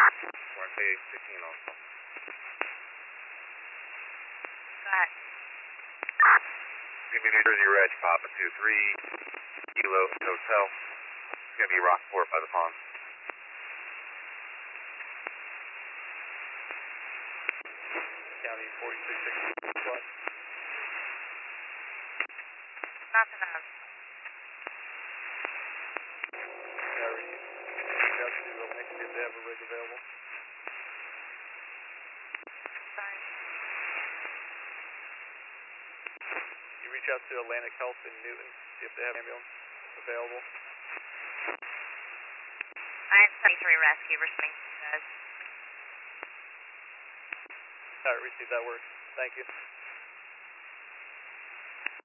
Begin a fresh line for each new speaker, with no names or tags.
Marseille 16 also.
Go ahead.
Give me New Jersey Reg, Papa 2-3, Kilo Hotel. It's going to be Rockport by the pond.
County 4660 plus.
Nothing else.
Gary, reach out to Atlantic, see if they have a rig available.
Sorry.
You reach out to Atlantic Health in Newton, see if they have an ambulance available.
I am 73 rescue, responding to you guys.
Alright, receive that work. Thank you.